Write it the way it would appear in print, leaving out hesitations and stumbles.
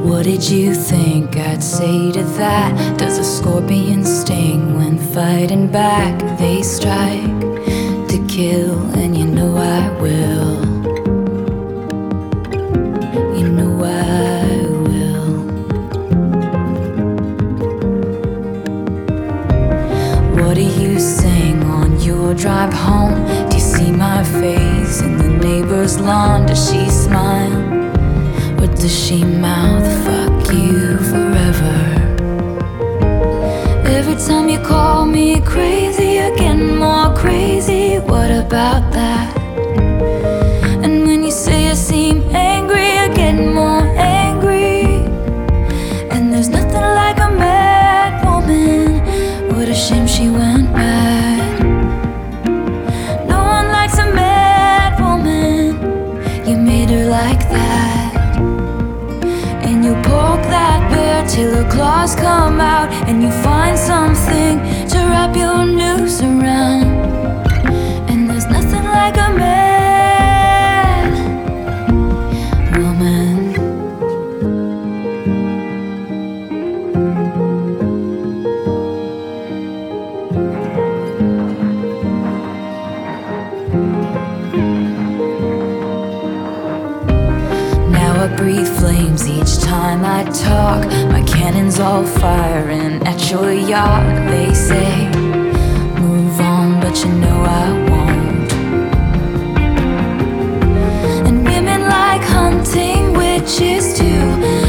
What did you think I'd say to that? Does a scorpion sting when fighting back? They strike to kill, and you know I will. You know I will. What do you sing on your drive home? Do you see my face in the neighbor's lawn? Does she smile? Or does she mouth, fuck you forever? Every time you call me crazy, you're getting more crazy. What about that? And when you say you seem angry, you're getting more angry. And there's nothing like a mad woman. What a shame she went mad. No one likes a mad woman. You made her like that. And you poke that bear till her claws come out, and you find something to wrap your noose around. And there's nothing like a mad woman. Now I breathe flames each time I talk. My cannons all firing at your yacht. They say, move on, but you know I won't. And women like hunting witches too.